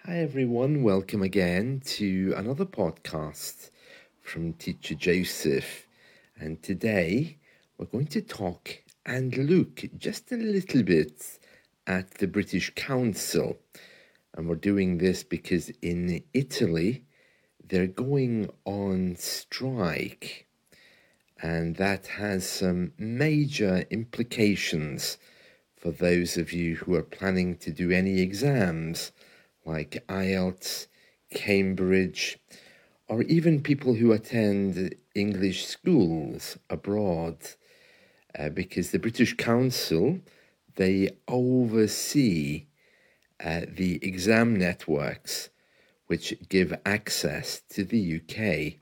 Hi everyone, welcome again to another podcast from Teacher Joseph. And today we're going to talk and look just a little bit at the British Council. And we're doing this because in Italy they're going on strike. And that has some major implications for those of you who are planning to do any exams like IELTS, Cambridge, or even people who attend English schools abroad, because the British Council, they oversee the exam networks which give access to the UK.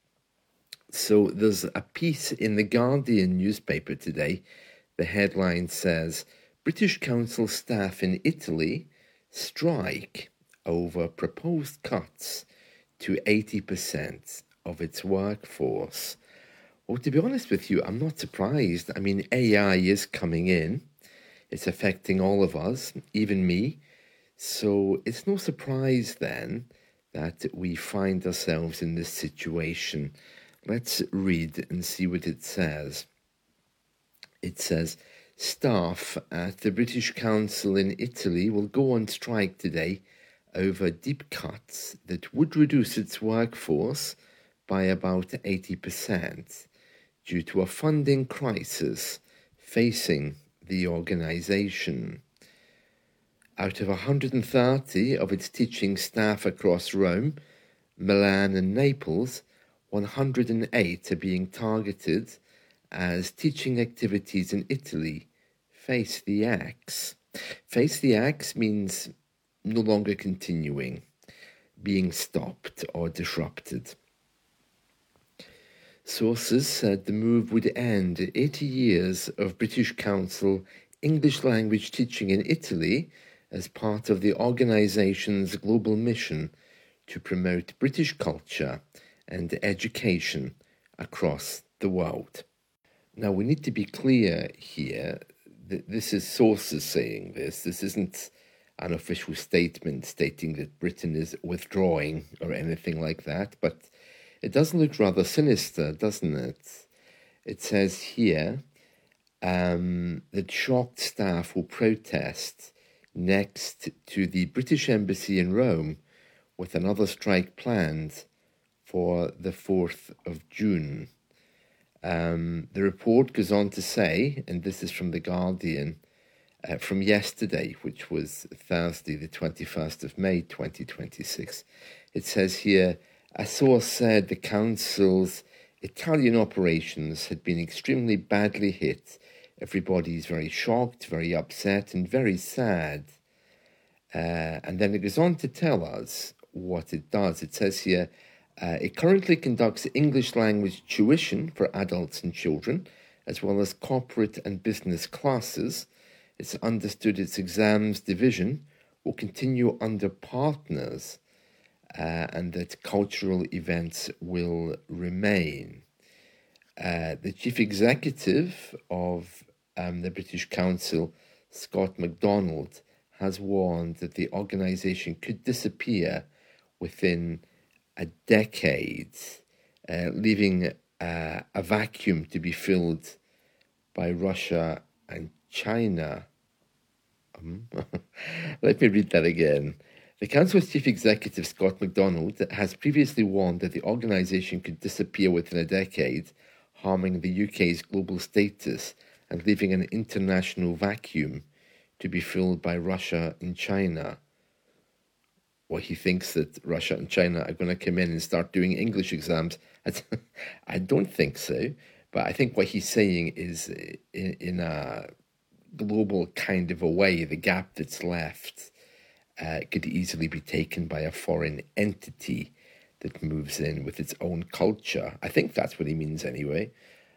So there's a piece in the Guardian newspaper today. The headline says, British Council staff in Italy strike over proposed cuts to 80% of its workforce. Well, to be honest with you, I'm not surprised. I mean, AI is coming in. It's affecting all of us, even me. So it's no surprise then that we find ourselves in this situation. Let's read and see what it says. It says, staff at the British Council in Italy will go on strike today over deep cuts that would reduce its workforce by about 80% due to a funding crisis facing the organisation. Out of 130 of its teaching staff across Rome, Milan and Naples, 108 are being targeted as teaching activities in Italy face the axe. Face the axe means no longer continuing, being stopped or disrupted. Sources said the move would end 80 years of British Council English language teaching in Italy as part of the organisation's global mission to promote British culture and education across the world. Now, we need to be clear here that this is sources saying this. This isn't an official statement stating that Britain is withdrawing or anything like that, but it does look rather sinister, doesn't it? It says here that shocked staff will protest next to the British Embassy in Rome with another strike planned for the 4th of June. The report goes on to say, and this is from The Guardian, from yesterday, which was Thursday, the 21st of May, 2026. It says here, a source said the council's Italian operations had been extremely badly hit. Everybody's very shocked, very upset, and very sad. And then it goes on to tell us what it does. It says here, it currently conducts English language tuition for adults and children, as well as corporate and business classes. It's understood its exams division will continue under partners, and that cultural events will remain. The chief executive of the British Council, Scott MacDonald, has warned that the organisation could disappear within a decade, leaving a vacuum to be filled by Russia and China. Let me read that again. The Council's chief executive, Scott MacDonald, has previously warned that the organisation could disappear within a decade, harming the UK's global status and leaving an international vacuum to be filled by Russia and China. Well, he thinks that Russia and China are going to come in and start doing English exams. I don't think so, but I think what he's saying is in a global kind of a way, the gap that's left could easily be taken by a foreign entity that moves in with its own culture. I think that's what he means anyway.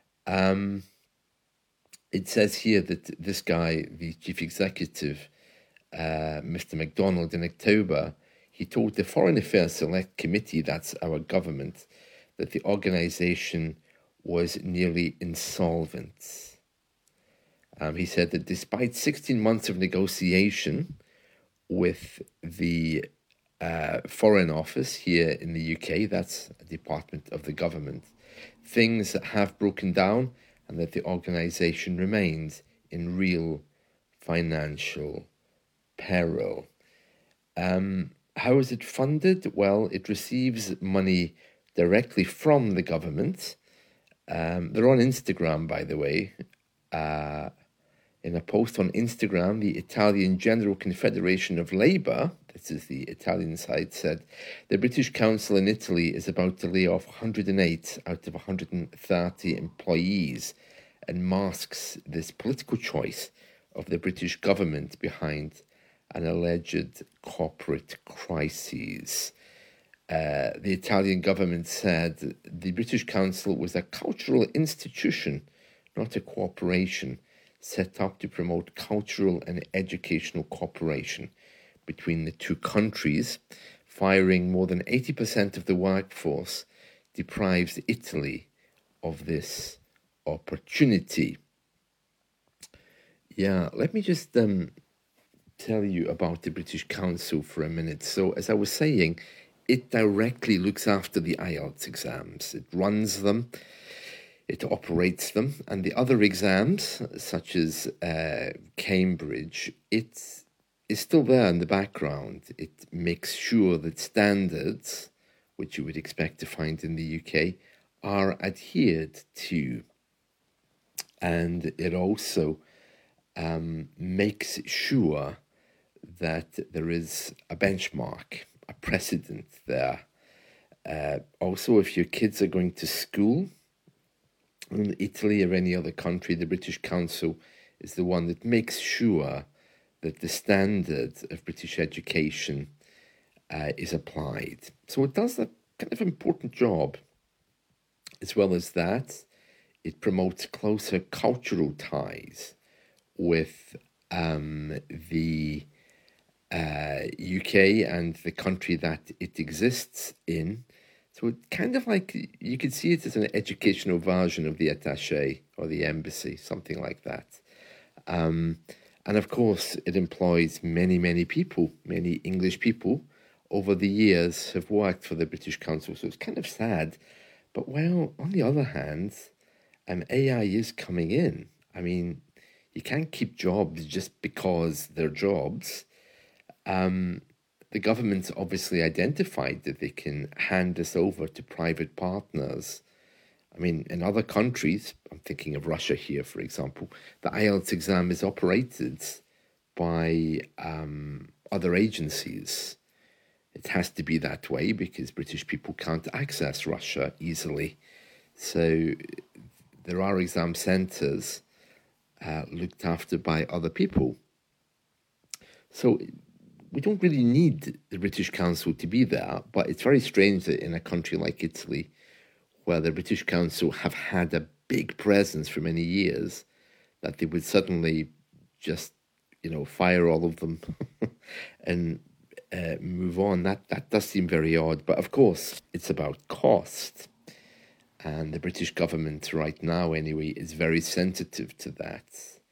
It says here that this guy, the chief executive, Mr. MacDonald, in October, he told the Foreign Affairs Select Committee, that's our government, that the organisation was nearly insolvent. He said that despite 16 months of negotiation with the Foreign Office here in the UK, that's a department of the government, things have broken down and that the organisation remains in real financial peril. How is it funded? Well, it receives money directly from the government. They're on Instagram, by the way. In a post on Instagram, the Italian General Confederation of Labour, this is the Italian side, said the British Council in Italy is about to lay off 108 out of 130 employees and masks this political choice of the British government behind an alleged corporate crisis. The Italian government said the British Council was a cultural institution, not a corporation, set up to promote cultural and educational cooperation between the two countries. Firing more than 80% of the workforce deprives Italy of this opportunity. Yeah, let me just tell you about the British Council for a minute. So, as I was saying, it directly looks after the IELTS exams. It runs them, it operates them, and the other exams, such as Cambridge, it is still there in the background. It makes sure that standards, which you would expect to find in the UK, are adhered to. And it also makes sure that there is a benchmark, a precedent there. Also, if your kids are going to school in Italy or any other country, the British Council is the one that makes sure that the standard of British education is applied. So it does a kind of important job. As well as that, it promotes closer cultural ties with the UK and the country that it exists in. So it kind of like, you could see it as an educational version of the attaché or the embassy, something like that. And of course, it employs many, many people, many English people over the years have worked for the British Council. So it's kind of sad. But well, on the other hand, AI is coming in. I mean, you can't keep jobs just because they're jobs. The government's obviously identified that they can hand this over to private partners. I mean, in other countries, I'm thinking of Russia here, for example, the IELTS exam is operated by other agencies. It has to be that way because British people can't access Russia easily. So there are exam centres looked after by other people. So we don't really need the British Council to be there, but it's very strange that in a country like Italy, where the British Council have had a big presence for many years, that they would suddenly just, fire all of them and move on. That does seem very odd. But of course, it's about cost. And the British government right now, anyway, is very sensitive to that.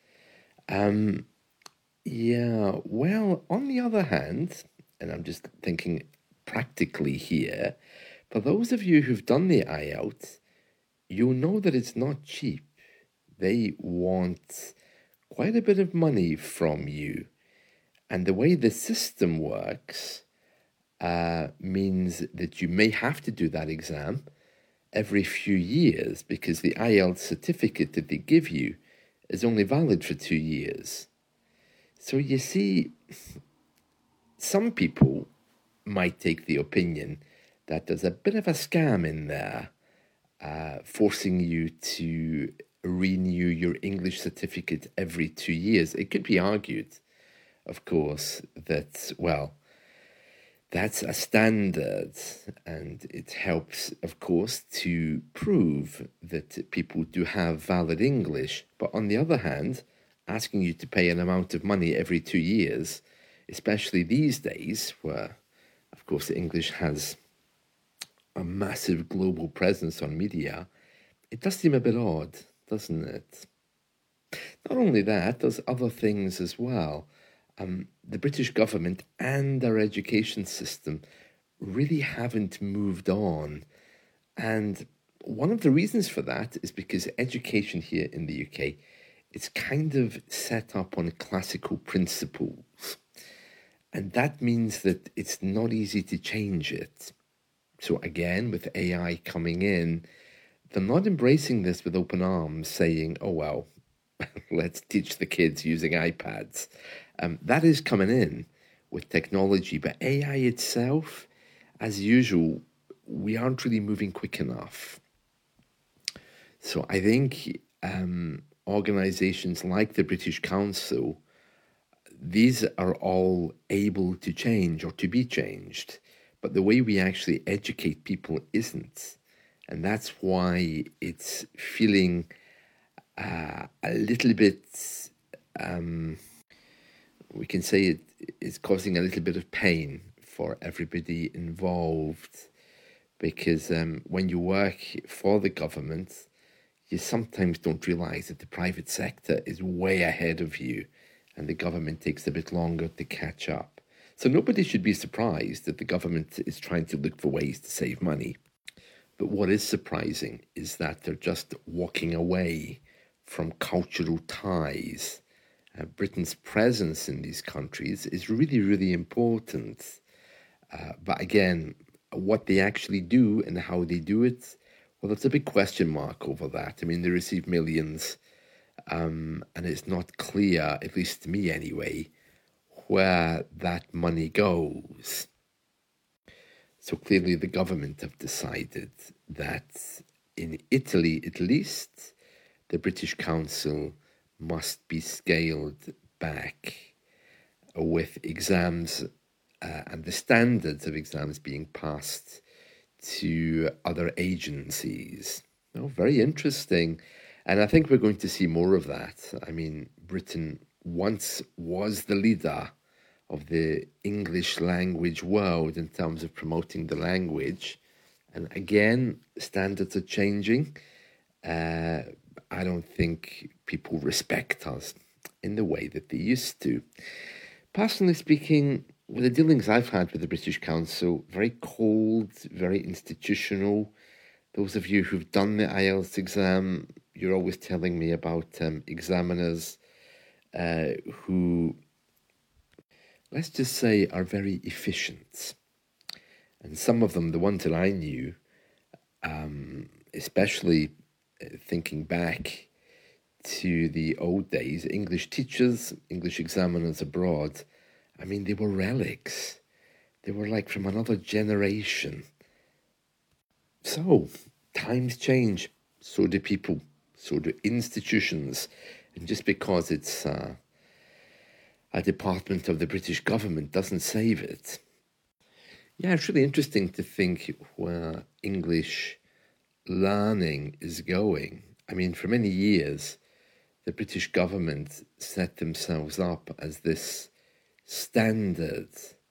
Yeah, well, on the other hand, and I'm just thinking practically here, for those of you who've done the IELTS, you'll know that it's not cheap. They want quite a bit of money from you. And the way the system works means that you may have to do that exam every few years because the IELTS certificate that they give you is only valid for 2 years. So you see, some people might take the opinion that there's a bit of a scam in there, forcing you to renew your English certificate every 2 years. It could be argued, of course, that, well, that's a standard and it helps, of course, to prove that people do have valid English. But on the other hand, asking you to pay an amount of money every 2 years, especially these days where, of course, English has a massive global presence on media, it does seem a bit odd, doesn't it? Not only that, there's other things as well. the British government and our education system really haven't moved on. And one of the reasons for that is because education here in the UK, it's kind of set up on classical principles. And that means that it's not easy to change it. So again, with AI coming in, they're not embracing this with open arms, saying, oh, well, let's teach the kids using iPads. That is coming in with technology, but AI itself, as usual, we aren't really moving quick enough. So I think organizations like the British Council, these are all able to change or to be changed, but the way we actually educate people isn't. And that's why it's feeling a little bit, we can say it is causing a little bit of pain for everybody involved, because when you work for the government, you sometimes don't realize that the private sector is way ahead of you and the government takes a bit longer to catch up. So nobody should be surprised that the government is trying to look for ways to save money. But what is surprising is that they're just walking away from cultural ties. Britain's presence in these countries is really, really important. But again, what they actually do and how they do it, well, there's a big question mark over that. I mean, they receive millions, and it's not clear, at least to me anyway, where that money goes. So clearly the government have decided that in Italy, at least, the British Council must be scaled back, with exams and the standards of exams being passed to other agencies. Oh, very interesting. And I think we're going to see more of that. I mean, Britain once was the leader of the English language world in terms of promoting the language. And again, standards are changing. I don't think people respect us in the way that they used to. Personally speaking, with the dealings I've had with the British Council, very cold, very institutional. Those of you who've done the IELTS exam, you're always telling me about examiners who, let's just say, are very efficient. And some of them, the ones that I knew, especially thinking back to the old days, English teachers, English examiners abroad, I mean, they were relics. They were like from another generation. So, times change. So do people. So do institutions. And just because it's a department of the British government doesn't save it. Yeah, it's really interesting to think where English learning is going. I mean, for many years, the British government set themselves up as this standard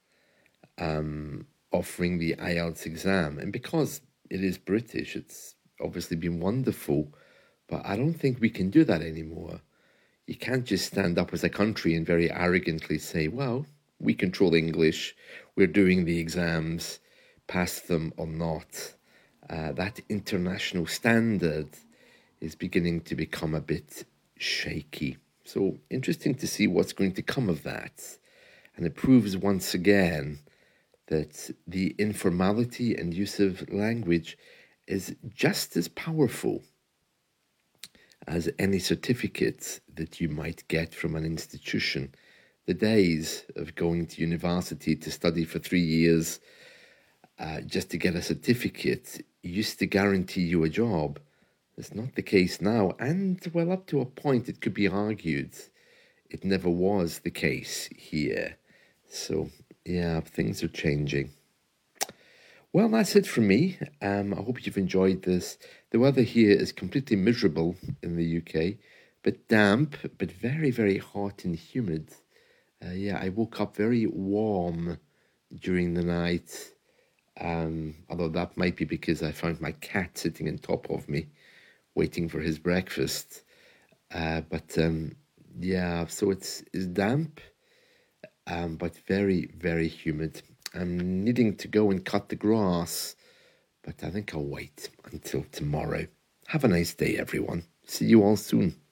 offering the IELTS exam. And because it is British, it's obviously been wonderful, but I don't think we can do that anymore. You can't just stand up as a country and very arrogantly say, well, we control English, we're doing the exams, pass them or not. That international standard is beginning to become a bit shaky. So interesting to see what's going to come of that. And it proves once again that the informality and use of language is just as powerful as any certificate that you might get from an institution. The days of going to university to study for 3 years just to get a certificate used to guarantee you a job. It's not the case now. And, well, up to a point, it could be argued it never was the case here. So, yeah, things are changing. Well, that's it from me. I hope you've enjoyed this. The weather here is completely miserable in the UK, but damp, but very, very hot and humid. I woke up very warm during the night, although that might be because I found my cat sitting on top of me, waiting for his breakfast. So it's damp. but very, very humid. I'm needing to go and cut the grass, but I think I'll wait until tomorrow. Have a nice day, everyone. See you all soon.